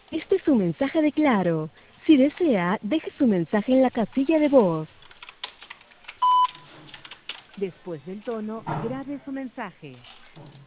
Este es un mensaje de Claro. Si desea, deje su mensaje en la casilla de voz. Después del tono, grabe su mensaje.